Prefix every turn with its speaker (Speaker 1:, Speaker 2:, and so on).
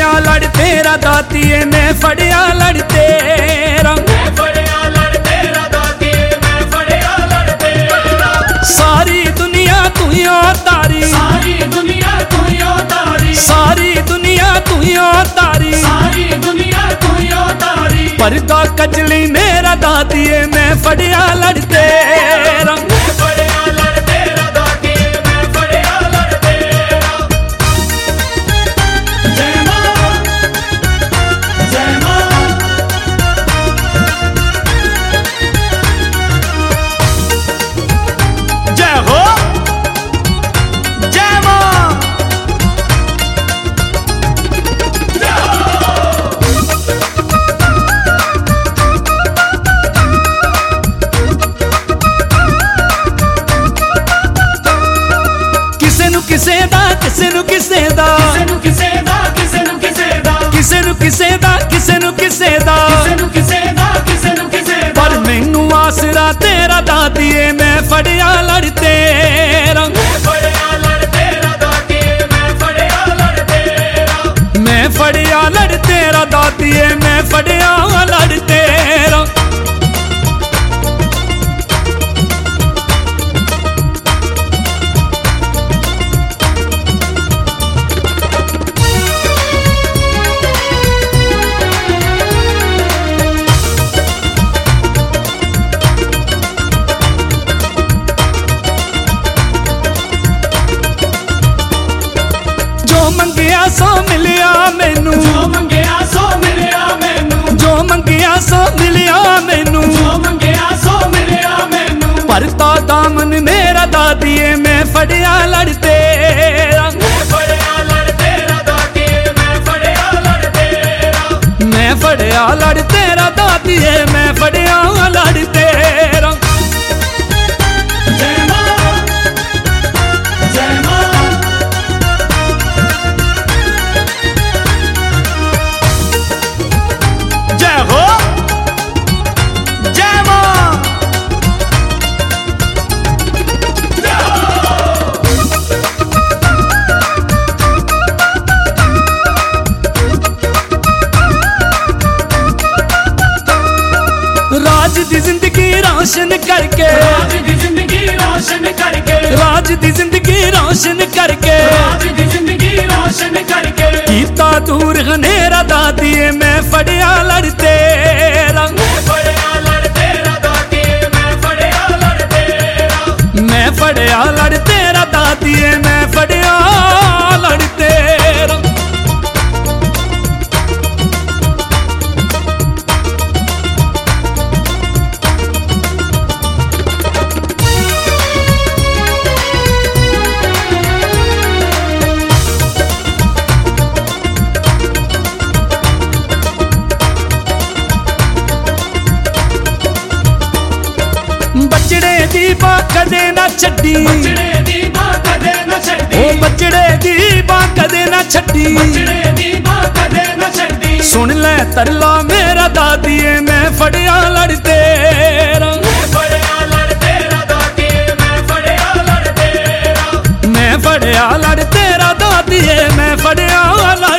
Speaker 1: फड़िया लड़ तेरा दातिए मैं फड़िया लड़ तेरा सारी दुनिया तू ही तारी सारी दुनिया तू ही तारी पर्दा कजली मेरा दातिए मैं फड़िया लड़ तेरा पर मैनू आसरा तेरा दातिए मैं फड़िया लड़ तेरा मैं फड़िया लड़ तेरा दातिए मैं फड़िया लड़ तेरा मंगिया सो मिलिया मैनू जो मंगिया सो मिलिया मैनू परता दामन मेरा दातिए मैं फड़िया लड़ तेरा मैं फड़िया लड़ तेरा दातिए मैं फड़िया लड़ तेरा राज दी जिंदगी रोशन करके कीता दूर हनेरा दातिए मैं फड़िया लड़ तेरा मैं फड़िया लड़ तेरा दातिए मैं फड़िया लड़ तेरा बचड़े दी बा कदे ना छड्डी बचड़े दी बा कदे ना छड्डी सुन ले तरला मेरा दातिए मैं फड़िया लड़ तेरा मैं फड़िया लड़ तेरा दातिए मैं फड़िया लड़ तेरा मैं फड़िया लड़